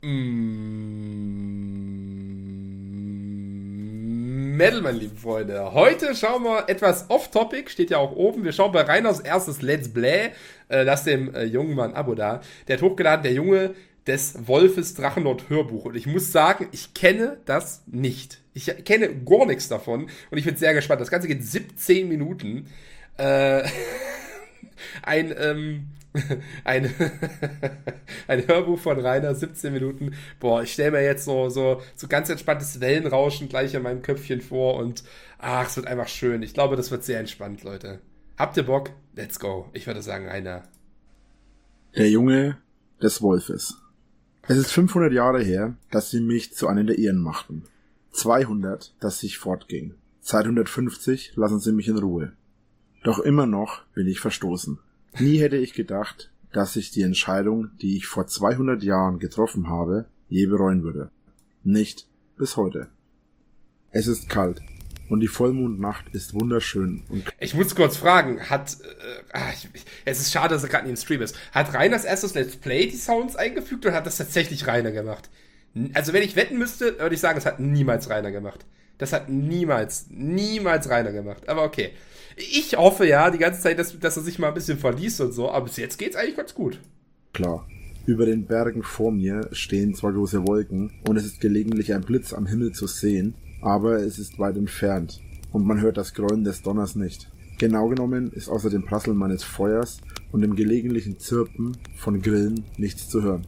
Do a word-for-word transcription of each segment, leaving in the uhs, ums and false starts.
Mm, Metal, meine lieben Freunde. Heute schauen wir etwas off-topic, steht ja auch oben. Wir schauen bei Reiners erstes Let's Play. Äh, lasst dem äh, jungen Mann ein Abo da. Der hat hochgeladen, der Junge des Wolfes Drachenlord Hörbuch. Und ich muss sagen, ich kenne das nicht. Ich kenne gar nichts davon. Und ich bin sehr gespannt. Das Ganze geht siebzehn Minuten. Äh, ein, ähm, ein, ein Hörbuch von Rainer, siebzehn Minuten. Boah, ich stelle mir jetzt so, so, so ganz entspanntes Wellenrauschen gleich in meinem Köpfchen vor und ach, es wird einfach schön. Ich glaube, das wird sehr entspannt, Leute. Habt ihr Bock? Let's go. Ich würde sagen, Rainer. Der Junge des Wolfes. Es ist fünfhundert Jahre her, dass sie mich zu einem der ihren machten. zweihundert, dass ich fortging. Seit hundertfünfzig lassen sie mich in Ruhe. Doch immer noch bin ich verstoßen. Nie hätte ich gedacht, dass ich die Entscheidung, die ich vor zweihundert Jahren getroffen habe, je bereuen würde. Nicht bis heute. Es ist kalt und die Vollmondnacht ist wunderschön. Und ich muss kurz fragen, hat, äh, ich, ich, es ist schade, dass er gerade nicht im Stream ist, hat Rainers erstes Let's Play die Sounds eingefügt oder hat das tatsächlich Rainer gemacht? Also wenn ich wetten müsste, würde ich sagen, das hat niemals Rainer gemacht. Das hat niemals, niemals Rainer gemacht. Aber okay. Ich hoffe ja die ganze Zeit, dass, dass er sich mal ein bisschen verliest und so, aber bis jetzt geht's eigentlich ganz gut. Klar. Über den Bergen vor mir stehen zwar große Wolken und es ist gelegentlich ein Blitz am Himmel zu sehen, aber es ist weit entfernt und man hört das Grollen des Donners nicht. Genau genommen ist außer dem Prasseln meines Feuers und dem gelegentlichen Zirpen von Grillen nichts zu hören.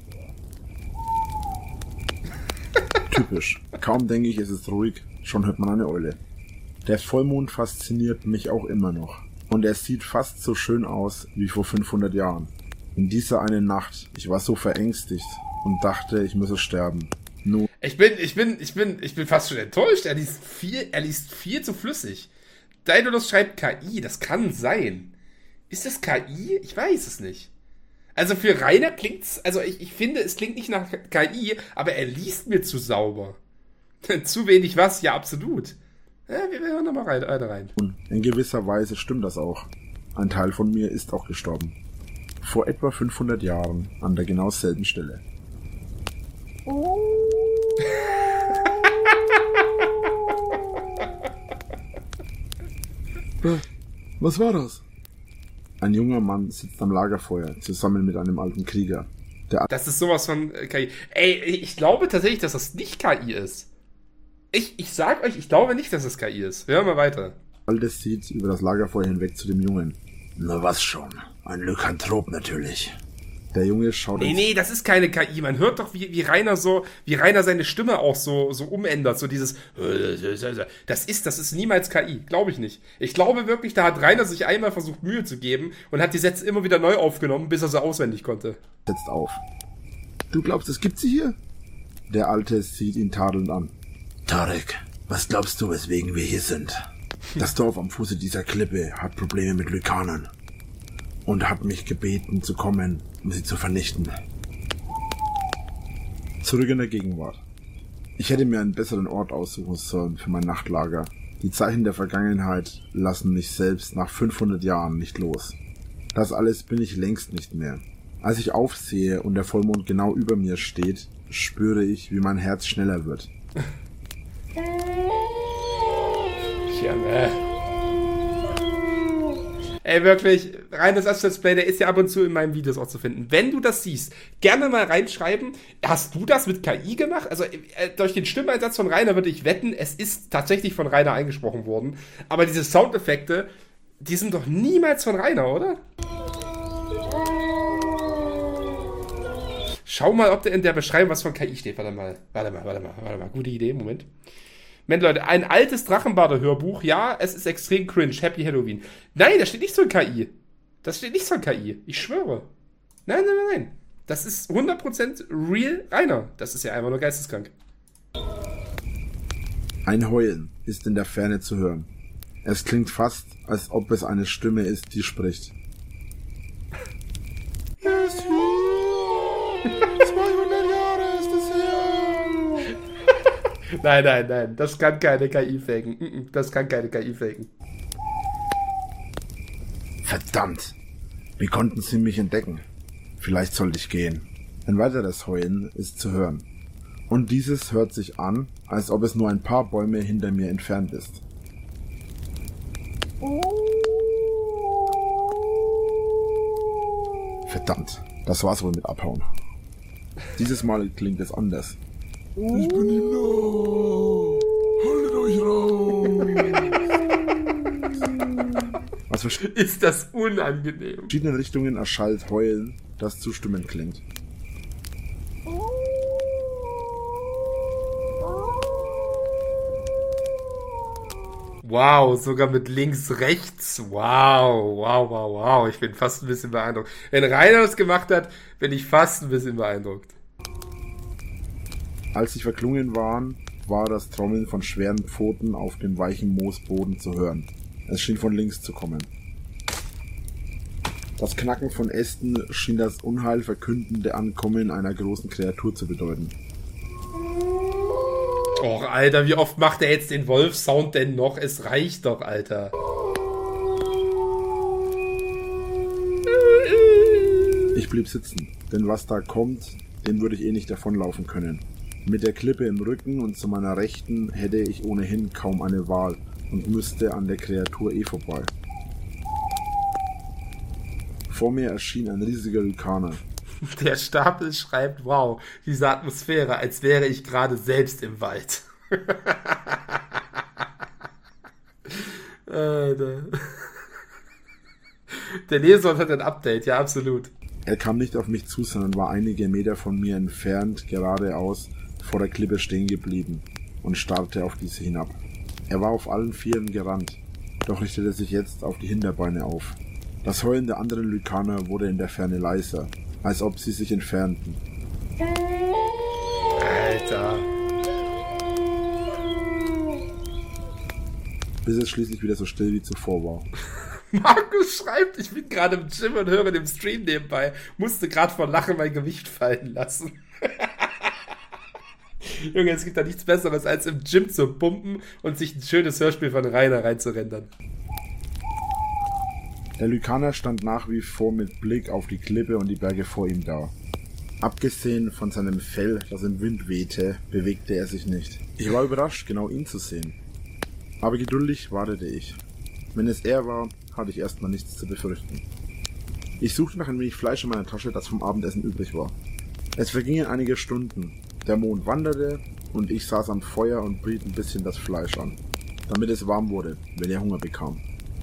Typisch. Kaum denke ich, es ist ruhig, schon hört man eine Eule. Der Vollmond fasziniert mich auch immer noch. Und er sieht fast so schön aus wie vor fünfhundert Jahren. In dieser einen Nacht, ich war so verängstigt und dachte, ich müsse sterben. Nun. Ich bin, ich bin, ich bin, ich bin fast schon enttäuscht. Er liest viel, er liest viel zu flüssig. Daedalus schreibt K I, das kann sein. Ist das K I? Ich weiß es nicht. Also für Rainer klingt's, also ich, ich finde, es klingt nicht nach K I, aber er liest mir zu sauber. Zu wenig was? Ja, absolut. Ja, wir hören nochmal rein, rein. In gewisser Weise stimmt das auch. Ein Teil von mir ist auch gestorben. Vor etwa fünfhundert Jahren an der genau selben Stelle. Was war das? Ein junger Mann sitzt am Lagerfeuer, zusammen mit einem alten Krieger. Der das ist sowas von K I. Ey, ich glaube tatsächlich, dass das nicht K I ist. Ich, ich sag euch, ich glaube nicht, dass es K I ist. Wir hören mal weiter. Alte sieht über das Lagerfeuer hinweg zu dem Jungen. Na was schon, ein Lykanthrop natürlich. Der Junge schaut... Nee, nee, das ist keine K I. Man hört doch, wie, wie Rainer so, wie Rainer seine Stimme auch so, so umändert. So dieses... Das ist, das ist niemals K I. Glaube ich nicht. Ich glaube wirklich, da hat Rainer sich einmal versucht, Mühe zu geben und hat die Sätze immer wieder neu aufgenommen, bis er sie auswendig konnte. Setzt auf. Du glaubst, es gibt sie hier? Der Alte sieht ihn tadelnd an. Tarek, was glaubst du, weswegen wir hier sind? Das Dorf am Fuße dieser Klippe hat Probleme mit Lykanern und hat mich gebeten zu kommen, um sie zu vernichten. Zurück in der Gegenwart. Ich hätte mir einen besseren Ort aussuchen sollen für mein Nachtlager. Die Zeichen der Vergangenheit lassen mich selbst nach fünfhundert Jahren nicht los. Das alles bin ich längst nicht mehr. Als ich aufsehe und der Vollmond genau über mir steht, spüre ich, wie mein Herz schneller wird. Ja, ne. Ey, wirklich, rein das Let's Play, der ist ja ab und zu in meinen Videos auch zu finden. Wenn du das siehst, gerne mal reinschreiben, hast du das mit K I gemacht? Also äh, durch den Stimmeinsatz von Rainer würde ich wetten, es ist tatsächlich von Rainer eingesprochen worden. Aber diese Soundeffekte, die sind doch niemals von Rainer, oder? Schau mal, ob da in der Beschreibung was von K I steht. Warte mal, warte mal, warte mal, warte mal. Gute Idee, Moment. Moment, Leute, ein altes Drachenbader-Hörbuch. Ja, es ist extrem cringe. Happy Halloween. Nein, da steht nicht so ein K I. Das steht nicht so ein K I. Ich schwöre. Nein, nein, nein, nein. Das ist hundert Prozent real Rainer. Das ist ja einfach nur geisteskrank. Ein Heulen ist in der Ferne zu hören. Es klingt fast, als ob es eine Stimme ist, die spricht. zweihundert Jahre ist es her. Nein, nein, nein. Das kann keine K I faken. Das kann keine K I faken. Verdammt. Wie konnten sie mich entdecken? Vielleicht sollte ich gehen. Ein weiteres Heulen ist zu hören. Und dieses hört sich an, als ob es nur ein paar Bäume hinter mir entfernt ist. Verdammt, das war's wohl mit Abhauen. Dieses Mal klingt es anders. Ich bin ihm nah. Haltet euch raus. Aus Ist das unangenehm. verschiedenen Richtungen erschallt Heulen, das zustimmend klingt. Wow, sogar mit links, rechts. Wow, wow, wow, wow. Ich bin fast ein bisschen beeindruckt. Wenn Rainer das gemacht hat, bin ich fast ein bisschen beeindruckt. Als sie verklungen waren, war das Trommeln von schweren Pfoten auf dem weichen Moosboden zu hören. Es schien von links zu kommen. Das Knacken von Ästen schien das unheilverkündende Ankommen einer großen Kreatur zu bedeuten. Och, Alter, wie oft macht er jetzt den Wolf-Sound denn noch? Es reicht doch, Alter. Ich blieb sitzen, denn was da kommt, dem würde ich eh nicht davonlaufen können. Mit der Klippe im Rücken und zu meiner Rechten hätte ich ohnehin kaum eine Wahl und müsste an der Kreatur eh vorbei. Vor mir erschien ein riesiger Lykaner. Der Stapel schreibt, wow, diese Atmosphäre, als wäre ich gerade selbst im Wald. Alter. Der Leser hat ein Update, ja, absolut. Er kam nicht auf mich zu, sondern war einige Meter von mir entfernt, geradeaus, vor der Klippe stehen geblieben und starrte auf diese hinab. Er war auf allen Vieren gerannt, doch richtete sich jetzt auf die Hinterbeine auf. Das Heulen der anderen Lykaner wurde in der Ferne leiser, als ob sie sich entfernten. Alter. Bis es schließlich wieder so still wie zuvor war. Markus schreibt, ich bin gerade im Gym und höre dem Stream nebenbei. Musste gerade vor Lachen mein Gewicht fallen lassen. Junge, es gibt da nichts Besseres, als im Gym zu pumpen und sich ein schönes Hörspiel von Rainer reinzurendern. Der Lykaner stand nach wie vor mit Blick auf die Klippe und die Berge vor ihm da. Abgesehen von seinem Fell, das im Wind wehte, bewegte er sich nicht. Ich war überrascht, genau ihn zu sehen. Aber geduldig wartete ich. Wenn es er war, hatte ich erstmal nichts zu befürchten. Ich suchte nach ein wenig Fleisch in meiner Tasche, das vom Abendessen übrig war. Es vergingen einige Stunden. Der Mond wanderte und ich saß am Feuer und briet ein bisschen das Fleisch an, damit es warm wurde, wenn er Hunger bekam.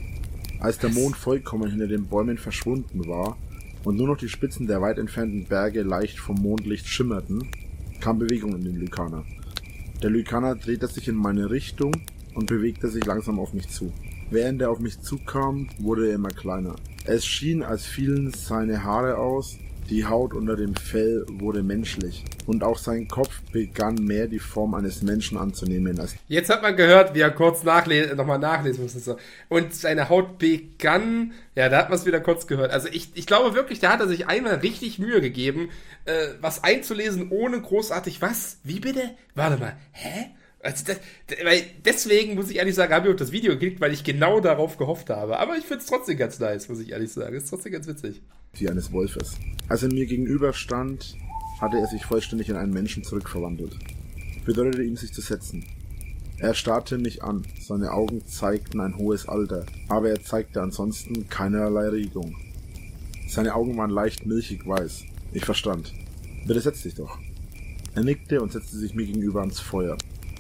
Als der Mond vollkommen hinter den Bäumen verschwunden war und nur noch die Spitzen der weit entfernten Berge leicht vom Mondlicht schimmerten, kam Bewegung in den Lykaner. Der Lykaner drehte sich in meine Richtung und bewegte sich langsam auf mich zu. Während er auf mich zukam, wurde er immer kleiner. Es schien, als fielen seine Haare aus, die Haut unter dem Fell wurde menschlich und auch sein Kopf begann mehr die Form eines Menschen anzunehmen. Als Jetzt hat man gehört, wie er kurz nachle- nochmal nachlesen musste. Und seine Haut begann, ja, da hat man es wieder kurz gehört. Also ich, ich glaube wirklich, da hat er sich einmal richtig Mühe gegeben, äh, was einzulesen, ohne großartig was? Wie bitte? Warte mal, hä? Also das, weil deswegen muss ich ehrlich sagen, habe ich auch das Video geklickt, weil ich genau darauf gehofft habe. Aber ich finde es trotzdem ganz nice, muss ich ehrlich sagen. Ist trotzdem ganz witzig. Die eines Wolfes. Als er mir gegenüber stand, hatte er sich vollständig in einen Menschen zurückverwandelt. Ich bedeutete ihm, sich zu setzen. Er starrte mich an. Seine Augen zeigten ein hohes Alter, aber er zeigte ansonsten keinerlei Regung. Seine Augen waren leicht milchig weiß. Ich verstand. Bitte setz dich doch. Er nickte und setzte sich mir gegenüber ans Feuer.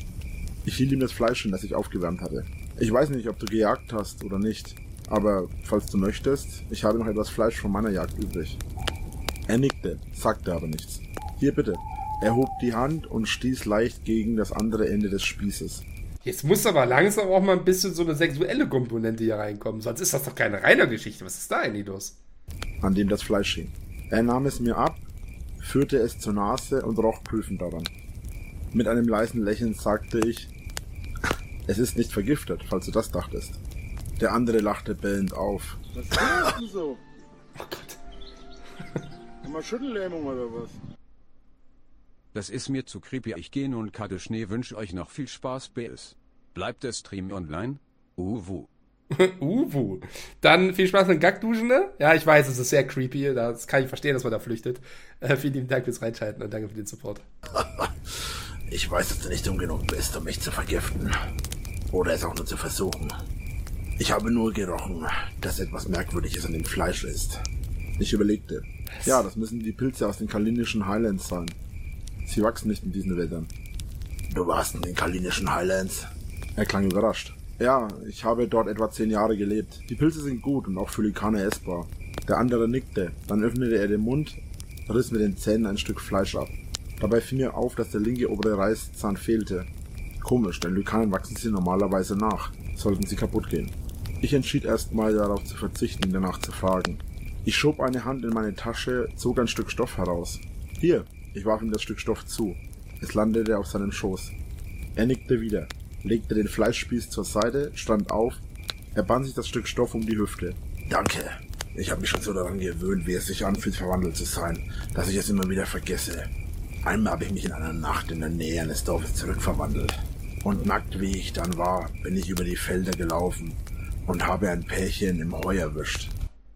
Ich hielt ihm das Fleisch hin, das ich aufgewärmt hatte. Ich weiß nicht, ob du gejagt hast oder nicht, aber falls du möchtest, ich habe noch etwas Fleisch von meiner Jagd übrig. Er nickte, sagte aber nichts. Hier bitte. Er hob die Hand und stieß leicht gegen das andere Ende des Spießes. Jetzt muss aber langsam auch mal ein bisschen so eine sexuelle Komponente hier reinkommen, sonst ist das doch keine reine Geschichte. Was ist da eigentlich los? An dem das Fleisch hing. Er nahm es mir ab, führte es zur Nase und roch prüfend daran. Mit einem leisen Lächeln sagte ich, es ist nicht vergiftet, falls du das dachtest. Der andere lachte bellend auf. Was ist denn so? Oh Gott. Haben wir Schüttellähmung oder was? Das ist mir zu creepy. Ich gehe nun Kade Schnee, wünsche euch noch viel Spaß, B S. Bleibt der Stream online? Uwu. Uwu. Dann viel Spaß mit Gagduschen, ne? Ja, ich weiß, es ist sehr creepy. Das kann ich verstehen, dass man da flüchtet. Äh, vielen lieben Dank fürs Reinschalten und danke für den Support. Ich weiß, dass du nicht dumm genug bist, um mich zu vergiften. Oder es auch nur zu versuchen. Ich habe nur gerochen, dass etwas Merkwürdiges an dem Fleisch ist. Ich überlegte. Was? Ja, das müssen die Pilze aus den Kalinischen Highlands sein. Sie wachsen nicht in diesen Wäldern. Du warst in den Kalinischen Highlands? Er klang überrascht. Ja, ich habe dort etwa zehn Jahre gelebt. Die Pilze sind gut und auch für Lykaner essbar. Der andere nickte. Dann öffnete er den Mund, riss mit den Zähnen ein Stück Fleisch ab. Dabei fiel mir auf, dass der linke obere Reißzahn fehlte. Komisch, denn Lykanern wachsen sie normalerweise nach. Sollten sie kaputt gehen. Ich entschied erstmal darauf zu verzichten, ihn danach zu fragen. Ich schob eine Hand in meine Tasche, zog ein Stück Stoff heraus. Hier, ich warf ihm das Stück Stoff zu. Es landete auf seinem Schoß. Er nickte wieder, legte den Fleischspieß zur Seite, stand auf. Er band sich das Stück Stoff um die Hüfte. Danke. Ich habe mich schon so daran gewöhnt, wie es sich anfühlt, verwandelt zu sein, dass ich es immer wieder vergesse. Einmal habe ich mich in einer Nacht in der Nähe eines Dorfes zurückverwandelt. Und nackt wie ich dann war, bin ich über die Felder gelaufen und habe ein Pärchen im Heu erwischt.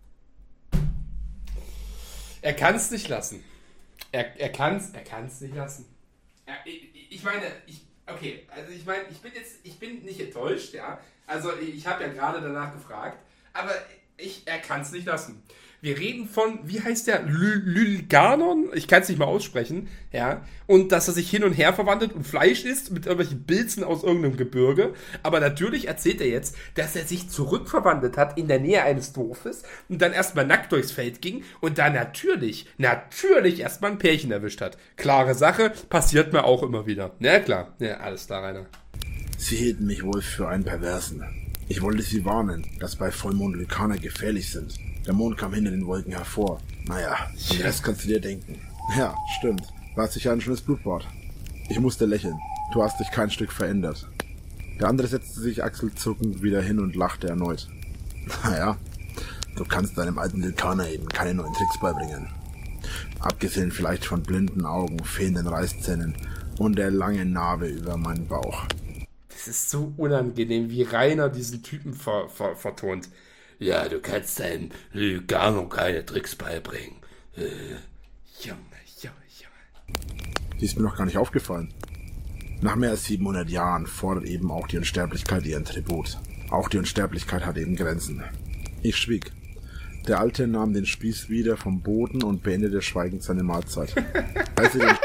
Er kann es nicht lassen. Er, er kann es er kann's nicht lassen. Er, ich, ich meine, ich, okay, also ich meine, ich bin jetzt, ich bin nicht enttäuscht, ja. Also ich habe ja gerade danach gefragt, aber ich, er kann es nicht lassen. Wir reden von, wie heißt der, Lylganon? Ich kann es nicht mal aussprechen, ja. Und dass er sich hin und her verwandelt und Fleisch isst mit irgendwelchen Pilzen aus irgendeinem Gebirge. Aber natürlich erzählt er jetzt, dass er sich zurückverwandelt hat in der Nähe eines Dorfes und dann erstmal nackt durchs Feld ging und da natürlich, natürlich erstmal ein Pärchen erwischt hat. Klare Sache, passiert mir auch immer wieder. Ja klar, ja, alles klar, Rainer. Sie hielten mich wohl für einen Perversen. Ich wollte sie warnen, dass bei Vollmond Lykaner gefährlich sind. Der Mond kam hinter den Wolken hervor. Naja, den Rest kannst du dir denken. Ja, stimmt. War sicher ein schönes Blutbad. Ich musste lächeln. Du hast dich kein Stück verändert. Der andere setzte sich achselzuckend wieder hin und lachte erneut. Naja, du kannst deinem alten Lykaner eben keine neuen Tricks beibringen. Abgesehen vielleicht von blinden Augen, fehlenden Reißzähnen und der langen Narbe über meinen Bauch. Das ist so unangenehm, wie Rainer diesen Typen ver, ver, vertont. Ja, du kannst deinen Lykaner keine Tricks beibringen. Äh, Junge, Junge, Junge. Die ist mir noch gar nicht aufgefallen. Nach mehr als siebenhundert Jahren fordert eben auch die Unsterblichkeit ihren Tribut. Auch die Unsterblichkeit hat eben Grenzen. Ich schwieg. Der Alte nahm den Spieß wieder vom Boden und beendete schweigend seine Mahlzeit. Als er den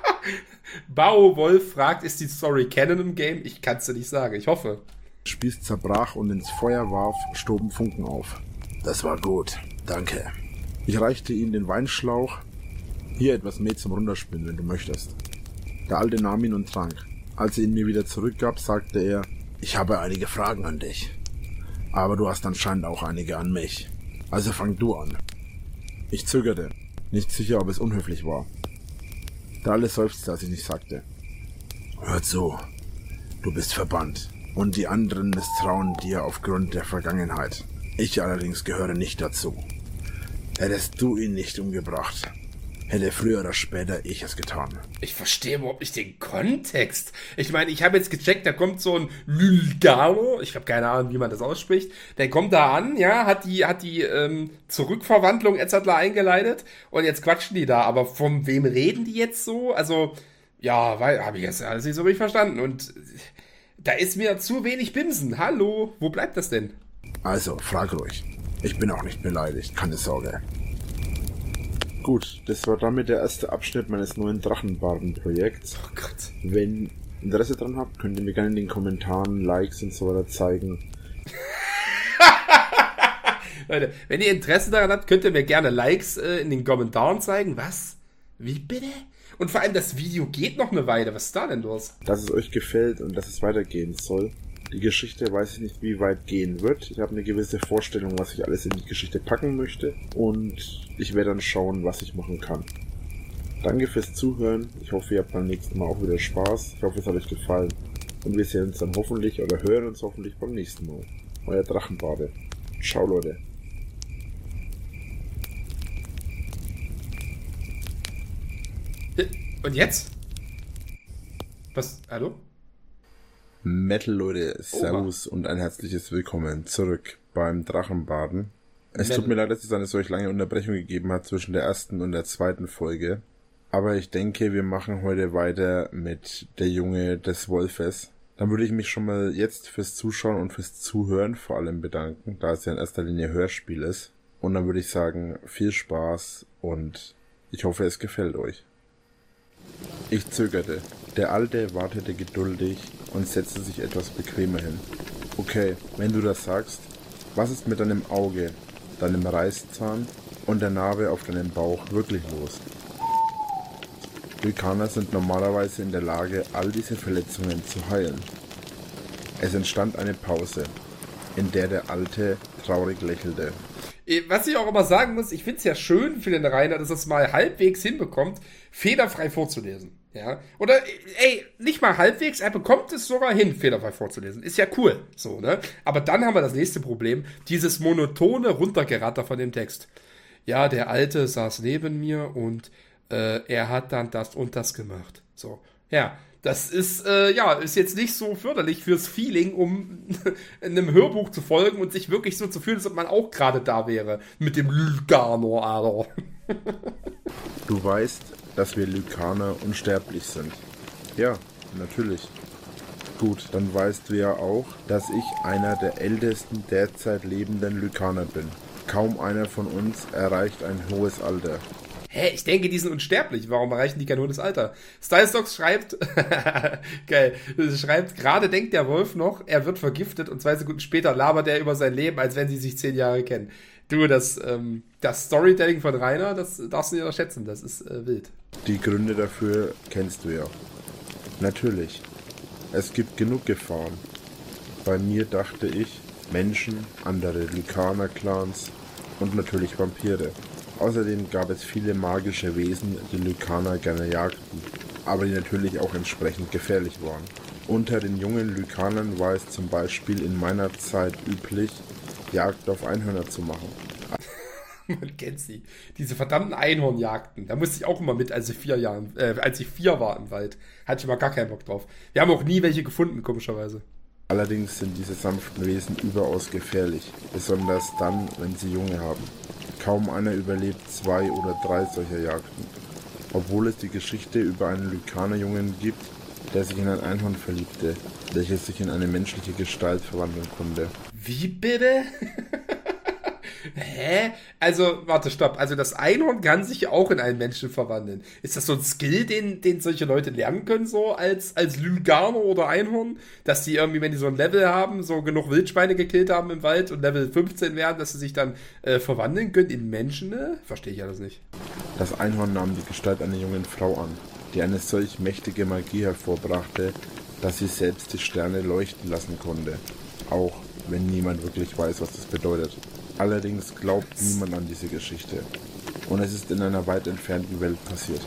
Bao Wolf fragt, ist die Story Canon im Game? Ich kann's dir nicht sagen, ich hoffe. Spieß zerbrach und ins Feuer warf, stoben Funken auf. Das war gut, danke. Ich reichte ihm den Weinschlauch. Hier etwas Mehl zum Runterspinnen, wenn du möchtest. Der Alte nahm ihn und trank. Als er ihn mir wieder zurückgab, sagte er, ich habe einige Fragen an dich. Aber du hast anscheinend auch einige an mich. Also fang du an. Ich zögerte, nicht sicher, ob es unhöflich war. Der Alte seufzte, als ich nicht sagte. Hör zu, du bist verbannt. Und die anderen misstrauen dir aufgrund der Vergangenheit. Ich allerdings gehöre nicht dazu. Hättest du ihn nicht umgebracht, hätte früher oder später ich es getan. Ich verstehe überhaupt nicht den Kontext. Ich meine, ich habe jetzt gecheckt, da kommt so ein Lylgano, ich habe keine Ahnung, wie man das ausspricht. Der kommt da an, ja, hat die, hat die ähm, Zurückverwandlung et cetera eingeleitet und jetzt quatschen die da. Aber von wem reden die jetzt so? Also, ja, weil habe ich jetzt alles nicht so richtig verstanden. Und da ist mir zu wenig Bimsen. Hallo, wo bleibt das denn? Also, frag ruhig. Ich bin auch nicht beleidigt, keine Sorge. Gut, das war damit der erste Abschnitt meines neuen Drachenbarden-Projekts. Oh Gott. Wenn ihr Interesse dran habt, könnt ihr mir gerne in den Kommentaren Likes und so weiter zeigen. Leute, wenn ihr Interesse daran habt, könnt ihr mir gerne Likes äh, in den Kommentaren zeigen. Was? Wie bitte? Und vor allem, das Video geht noch eine Weile. Was ist da denn los? Dass es euch gefällt und dass es weitergehen soll. Die Geschichte weiß ich nicht, wie weit gehen wird. Ich habe eine gewisse Vorstellung, was ich alles in die Geschichte packen möchte. Und ich werde dann schauen, was ich machen kann. Danke fürs Zuhören. Ich hoffe, ihr habt beim nächsten Mal auch wieder Spaß. Ich hoffe, es hat euch gefallen. Und wir sehen uns dann hoffentlich oder hören uns hoffentlich beim nächsten Mal. Euer Drachenbade. Ciao, Leute. Und jetzt? Was? Hallo? Metal Leute, servus und ein herzliches Willkommen zurück beim Drachenbaden. Es Metal. Tut mir leid, dass es eine solch lange Unterbrechung gegeben hat zwischen der ersten und der zweiten Folge. Aber ich denke, wir machen heute weiter mit Der Junge des Wolfes. Dann würde ich mich schon mal jetzt fürs Zuschauen und fürs Zuhören vor allem bedanken, da es ja in erster Linie Hörspiel ist. Und dann würde ich sagen, viel Spaß und ich hoffe, es gefällt euch. Ich zögerte. Der Alte wartete geduldig und setzte sich etwas bequemer hin. Okay, wenn du das sagst, was ist mit deinem Auge, deinem Reißzahn und der Narbe auf deinem Bauch wirklich los? Lykaner sind normalerweise in der Lage, all diese Verletzungen zu heilen. Es entstand eine Pause, in der der Alte traurig lächelte. Was ich auch immer sagen muss, ich finde es ja schön für den Rainer, dass er es mal halbwegs hinbekommt, fehlerfrei vorzulesen. Ja? Oder, ey, nicht mal halbwegs, er bekommt es sogar hin, fehlerfrei vorzulesen. Ist ja cool, so, ne? Aber dann haben wir das nächste Problem, dieses monotone Runtergeratter von dem Text. Ja, der Alte saß neben mir und äh, er hat dann das und das gemacht. So, ja. Das ist, äh, ja, ist jetzt nicht so förderlich fürs Feeling, um einem Hörbuch zu folgen und sich wirklich so zu fühlen, als ob man auch gerade da wäre. Mit dem Lykaner, Alter. Du weißt, dass wir Lykaner unsterblich sind. Ja, natürlich. Gut, dann weißt du ja auch, dass ich einer der ältesten derzeit lebenden Lykaner bin. Kaum einer von uns erreicht ein hohes Alter. Hä, ich denke, die sind unsterblich. Warum erreichen die kein hohes Alter? Stylestocks schreibt, geil, schreibt, gerade denkt der Wolf noch, er wird vergiftet und zwei Sekunden später labert er über sein Leben, als wenn sie sich zehn Jahre kennen. Du, das, ähm, das Storytelling von Rainer, das darfst du nicht unterschätzen, das ist äh, wild. Die Gründe dafür kennst du ja. Natürlich. Es gibt genug Gefahren. Bei mir dachte ich, Menschen, andere Lykaner-Clans und natürlich Vampire. Außerdem gab es viele magische Wesen, die Lykaner gerne jagten, aber die natürlich auch entsprechend gefährlich waren. Unter den jungen Lykanern war es zum Beispiel in meiner Zeit üblich, Jagd auf Einhörner zu machen. Man kennt sie. Diese verdammten Einhornjagden. Da musste ich auch immer mit, als ich vier Jahren, äh, als ich vier war im Wald. Hatte ich immer gar keinen Bock drauf. Wir haben auch nie welche gefunden, komischerweise. Allerdings sind diese sanften Wesen überaus gefährlich, besonders dann, wenn sie Junge haben. Kaum einer überlebt zwei oder drei solcher Jagden. Obwohl es die Geschichte über einen Lykanerjungen gibt, der sich in ein Einhorn verliebte, welches sich in eine menschliche Gestalt verwandeln konnte. Wie bitte? Hä? Also, warte, stopp. Also das Einhorn kann sich auch in einen Menschen verwandeln. Ist das so ein Skill, den, den solche Leute lernen können, so als, als Lykaner oder Einhorn? Dass die irgendwie, wenn die so ein Level haben, so genug Wildschweine gekillt haben im Wald und Level fünfzehn werden, dass sie sich dann äh, verwandeln können in Menschen? Ne? Verstehe ich alles nicht. Das Einhorn nahm die Gestalt einer jungen Frau an, die eine solch mächtige Magie hervorbrachte, dass sie selbst die Sterne leuchten lassen konnte. Auch wenn niemand wirklich weiß, was das bedeutet. Allerdings glaubt niemand an diese Geschichte. Und es ist in einer weit entfernten Welt passiert.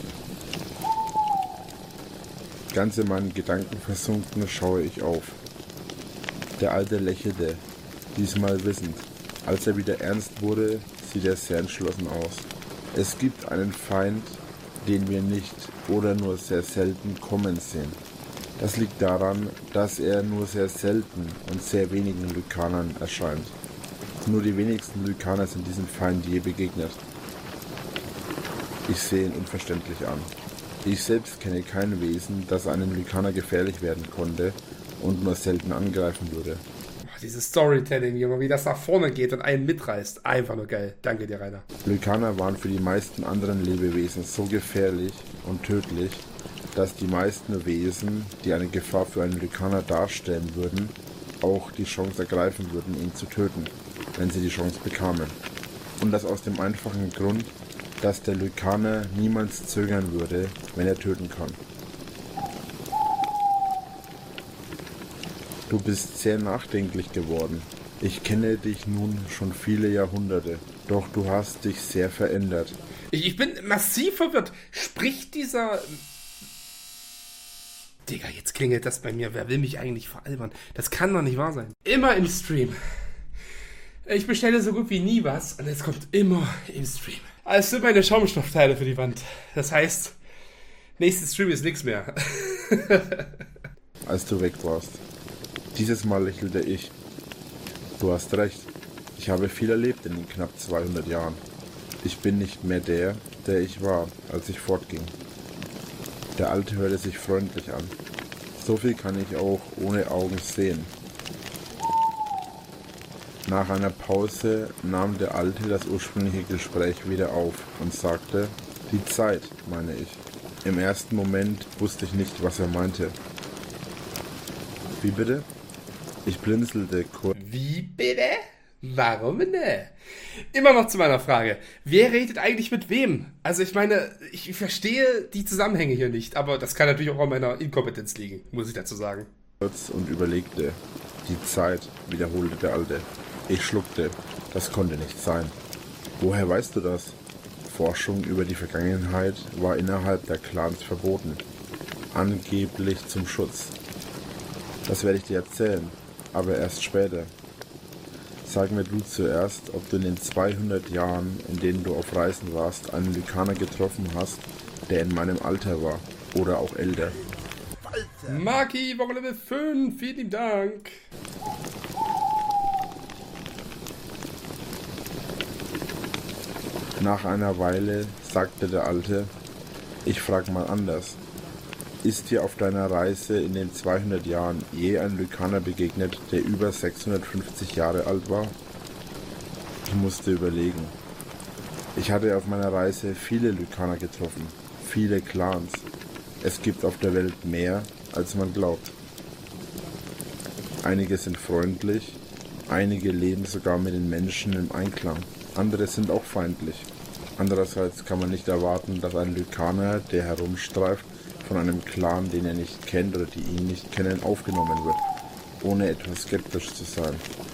Ganz in meinen Gedanken versunken schaue ich auf. Der Alte lächelte, diesmal wissend. Als er wieder ernst wurde, sieht er sehr entschlossen aus. Es gibt einen Feind, den wir nicht oder nur sehr selten kommen sehen. Das liegt daran, dass er nur sehr selten und sehr wenigen Lykanern erscheint. Nur die wenigsten Lykaner sind diesem Feind je begegnet. Ich sehe ihn unverständlich an. Ich selbst kenne kein Wesen, das einem Lykaner gefährlich werden konnte und nur selten angreifen würde. Dieses Storytelling, Junge, wie das nach vorne geht und einen mitreißt. Einfach nur geil. Danke dir, Rainer. Lykaner waren für die meisten anderen Lebewesen so gefährlich und tödlich, dass die meisten Wesen, die eine Gefahr für einen Lykaner darstellen würden, auch die Chance ergreifen würden, ihn zu töten, wenn sie die Chance bekamen. Und das aus dem einfachen Grund, dass der Lykaner niemals zögern würde, wenn er töten kann. Du bist sehr nachdenklich geworden. Ich kenne dich nun schon viele Jahrhunderte, doch du hast dich sehr verändert. Ich, ich bin massiv verwirrt. Spricht dieser... Digga, jetzt klingelt das bei mir. Wer will mich eigentlich veralbern? Das kann doch nicht wahr sein. Immer im Stream. Ich bestelle so gut wie nie was und es kommt immer im Stream. Es sind meine Schaumstoffteile für die Wand. Das heißt, nächstes Stream ist nichts mehr. als du weg warst. Dieses Mal lächelte ich. Du hast recht. Ich habe viel erlebt in den knapp zweihundert Jahren. Ich bin nicht mehr der, der ich war, als ich fortging. Der Alte hörte sich freundlich an. So viel kann ich auch ohne Augen sehen. Nach einer Pause nahm der Alte das ursprüngliche Gespräch wieder auf und sagte, die Zeit, meine ich. Im ersten Moment wusste ich nicht, was er meinte. Wie bitte? Ich blinzelte kurz. Wie bitte? Warum ne? Immer noch zu meiner Frage. Wer redet eigentlich mit wem? Also ich meine, ich verstehe die Zusammenhänge hier nicht, aber das kann natürlich auch an meiner Inkompetenz liegen, muss ich dazu sagen. Und überlegte. Die Zeit, wiederholte der Alte. Ich schluckte. Das konnte nicht sein. Woher weißt du das? Forschung über die Vergangenheit war innerhalb der Clans verboten. Angeblich zum Schutz. Das werde ich dir erzählen, aber erst später. Sag mir du zuerst, ob du in den zweihundert Jahren, in denen du auf Reisen warst, einen Lykaner getroffen hast, der in meinem Alter war oder auch älter. Maki, Woche Level fünf, vielen Dank. Nach einer Weile sagte der Alte, ich frag mal anders. Ist dir auf deiner Reise in den zweihundert Jahren je ein Lykaner begegnet, der über sechshundertfünfzig Jahre alt war? Ich musste überlegen. Ich hatte auf meiner Reise viele Lykaner getroffen, viele Clans. Es gibt auf der Welt mehr, als man glaubt. Einige sind freundlich, einige leben sogar mit den Menschen im Einklang, andere sind auch feindlich. Andererseits kann man nicht erwarten, dass ein Lykaner, der herumstreift, von einem Clan, den er nicht kennt oder die ihn nicht kennen, aufgenommen wird, ohne etwas skeptisch zu sein.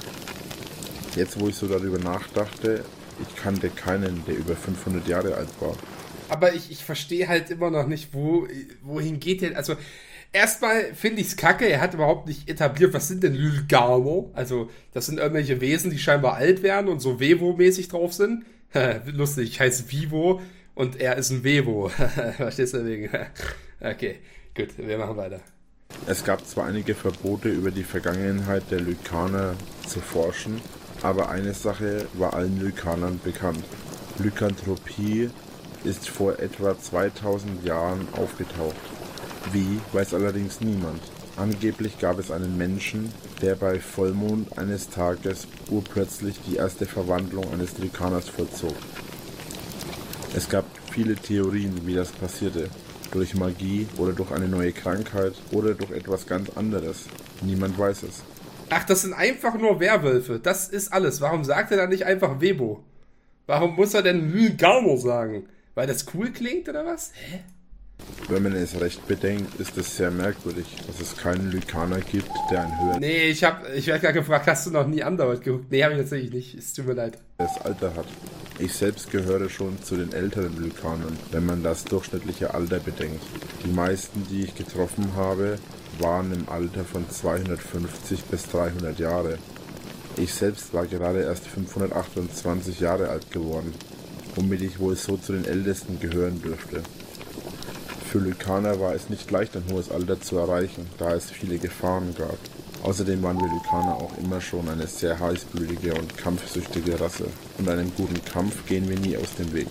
Jetzt, wo ich so darüber nachdachte, ich kannte keinen, der über fünfhundert Jahre alt war. Aber ich, ich verstehe halt immer noch nicht, wo, wohin geht der, also erstmal finde ich es kacke, er hat überhaupt nicht etabliert, was sind denn Lykaner? Also das sind irgendwelche Wesen, die scheinbar alt werden und so Vevo-mäßig drauf sind. Lustig, ich heiße Vivo und er ist ein Vevo. Verstehst du wegen? Okay, gut, wir machen weiter. Es gab zwar einige Verbote über die Vergangenheit der Lykaner zu forschen, aber eine Sache war allen Lykanern bekannt. Lykanthropie ist vor etwa zweitausend Jahren aufgetaucht. Wie, weiß allerdings niemand. Angeblich gab es einen Menschen, der bei Vollmond eines Tages urplötzlich die erste Verwandlung eines Lykaners vollzog. Es gab viele Theorien, wie das passierte. Durch Magie oder durch eine neue Krankheit oder durch etwas ganz anderes. Niemand weiß es. Ach, das sind einfach nur Werwölfe. Das ist alles. Warum sagt er dann nicht einfach Webo? Warum muss er denn Lykaner sagen? Weil das cool klingt oder was? Hä? Wenn man es recht bedenkt, ist es sehr merkwürdig, dass es keinen Lykaner gibt, der ein höheres Nee, ich hab, ich werde gerade gefragt, hast du noch nie Underworld geguckt? Nee, habe ich tatsächlich nicht. Es tut mir leid. Alter hat. Ich selbst gehöre schon zu den älteren Lykanern, wenn man das durchschnittliche Alter bedenkt. Die meisten, die ich getroffen habe, waren im Alter von zweihundertfünfzig bis dreihundert Jahre. Ich selbst war gerade erst fünfhundertachtundzwanzig Jahre alt geworden, womit ich wohl so zu den Ältesten gehören dürfte. Für Lykaner war es nicht leicht, ein hohes Alter zu erreichen, da es viele Gefahren gab. Außerdem waren wir Lykaner auch immer schon eine sehr heißblütige und kampfsüchtige Rasse. Und einem guten Kampf gehen wir nie aus dem Weg.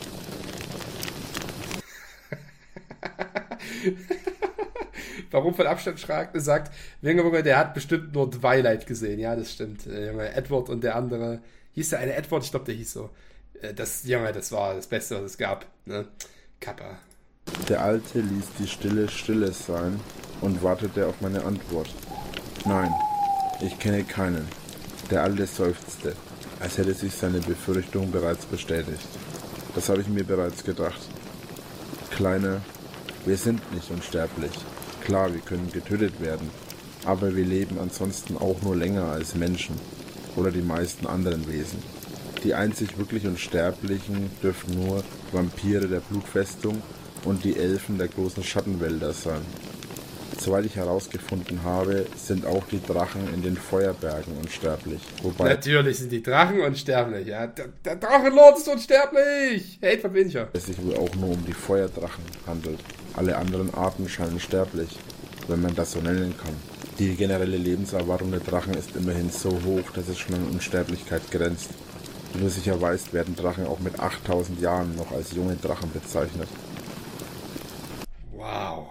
Warum von Abstand fragt, sagt, Wingerwunger, der hat bestimmt nur Twilight gesehen. Ja, das stimmt. Äh, Junge, Edward und der andere, hieß der eine Edward? Ich glaube, der hieß so. Äh, das, Junge, das war das Beste, was es gab. Ne? Kappa. Der Alte ließ die Stille Stilles sein und wartete auf meine Antwort. Nein, ich kenne keinen. Der Alte seufzte, als hätte sich seine Befürchtung bereits bestätigt. Das habe ich mir bereits gedacht. Kleiner, wir sind nicht unsterblich. Klar, wir können getötet werden, aber wir leben ansonsten auch nur länger als Menschen oder die meisten anderen Wesen. Die einzig wirklich Unsterblichen dürfen nur Vampire der Blutfestung und die Elfen der großen Schattenwälder sein. Soweit ich herausgefunden habe, sind auch die Drachen in den Feuerbergen unsterblich. Wobei Natürlich sind die Drachen unsterblich. Ja, der, der Drachenlord ist unsterblich. Hey, verbinde ich ja. es sich wohl auch nur um die Feuerdrachen handelt. Alle anderen Arten scheinen sterblich. wenn man das so nennen kann. Die generelle Lebenserwartung der Drachen ist immerhin so hoch, dass es schon an Unsterblichkeit grenzt. Wie du sicher weißt, werden Drachen auch mit achttausend Jahren noch als junge Drachen bezeichnet. Wow.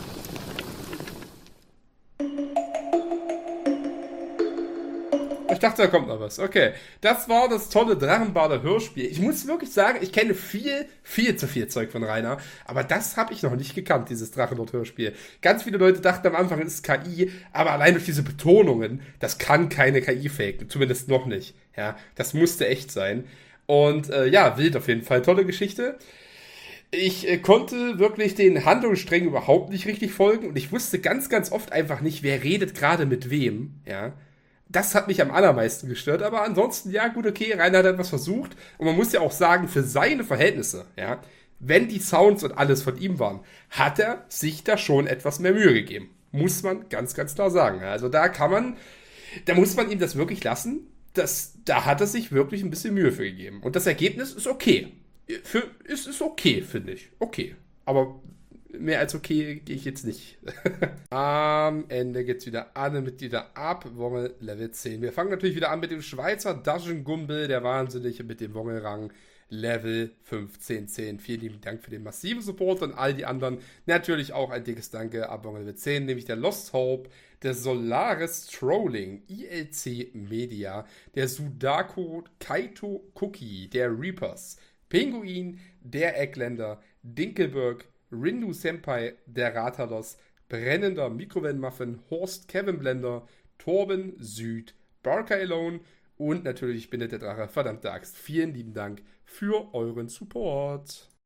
Ich dachte, da kommt noch was. Okay, das war das tolle Drachenbader Hörspiel. Ich muss wirklich sagen, ich kenne viel, viel zu viel Zeug von Rainer, aber das habe ich noch nicht gekannt, dieses Drachenlord Hörspiel. Ganz viele Leute dachten am Anfang, es ist K I, aber allein durch diese Betonungen, das kann keine K I faken, zumindest noch nicht. Ja, das musste echt sein. Und äh, ja, wild auf jeden Fall, tolle Geschichte. Ich äh, konnte wirklich den Handlungssträngen überhaupt nicht richtig folgen und ich wusste ganz, ganz oft einfach nicht, wer redet gerade mit wem, ja. Das hat mich am allermeisten gestört, aber ansonsten, ja, gut, okay, Rainer hat etwas versucht und man muss ja auch sagen, für seine Verhältnisse, ja, wenn die Sounds und alles von ihm waren, hat er sich da schon etwas mehr Mühe gegeben. Muss man ganz, ganz klar sagen. Also da kann man, da muss man ihm das wirklich lassen, das, da hat er sich wirklich ein bisschen Mühe für gegeben. Und das Ergebnis ist okay. Für, ist, ist okay, finde ich. Okay. Aber mehr als okay gehe ich jetzt nicht. Am Ende geht's wieder an mit wieder ab. Wongel Level zehn. Wir fangen natürlich wieder an mit dem Schweizer Daschen Gumbel, der Wahnsinnige, mit dem Wongelrang Level fünfzehn zehn. Vielen lieben Dank für den massiven Support und all die anderen. Natürlich auch ein dickes Danke ab Wongel Level zehn, nämlich der Lost Hope, der Solaris Trolling, I L C Media, der Sudako Kaito Cookie, der Reapers, Pinguin, der Eckländer, Dinkelberg, Rindu Senpai, der Ratalos, Brennender Mikrowellenmuffin, Horst Kevin Blender, Torben Süd, Barker Alone und natürlich bin der Drache, verdammte Axt. Vielen lieben Dank für euren Support.